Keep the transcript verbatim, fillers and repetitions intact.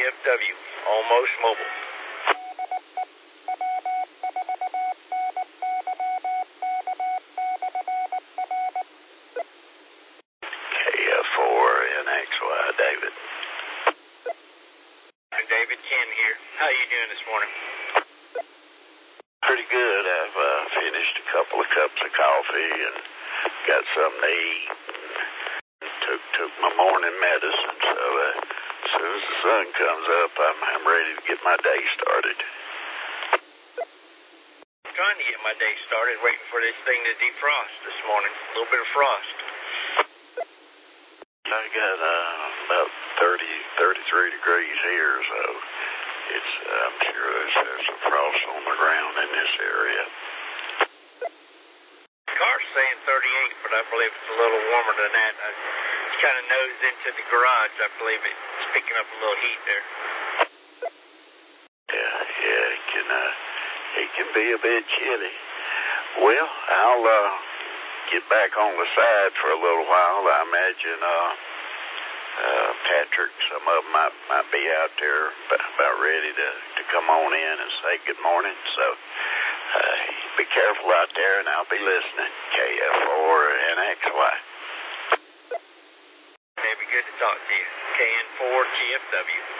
F W, Almost Mobile. K F four N X Y, David. David, Ken here. How you doing this morning? Pretty good. I've uh, finished a couple of cups of coffee and got something to eat. And took took my morning medicine, so uh, as soon as the sun comes up, I'm I'm ready to get my day started. I'm trying to get my day started, waiting for this thing to defrost this morning. A little bit of frost. I got uh, about thirty, thirty-three degrees here, so it's uh, I'm sure there's, there's some frost on the ground in this area. The car's saying thirty-eight, but I believe it's a little warmer than that. I kind of nosed into the garage. I believe it's picking up a little heat there. Yeah, yeah, it can uh, it can be a bit chilly. Well, I'll uh, get back on the side for a little while. I imagine uh, uh, Patrick, some of them might, might be out there about ready to, to come on in and say good morning. So uh, be careful out there, and I'll be listening. K F four N X Y. Maybe good to talk to you. K N four T F W.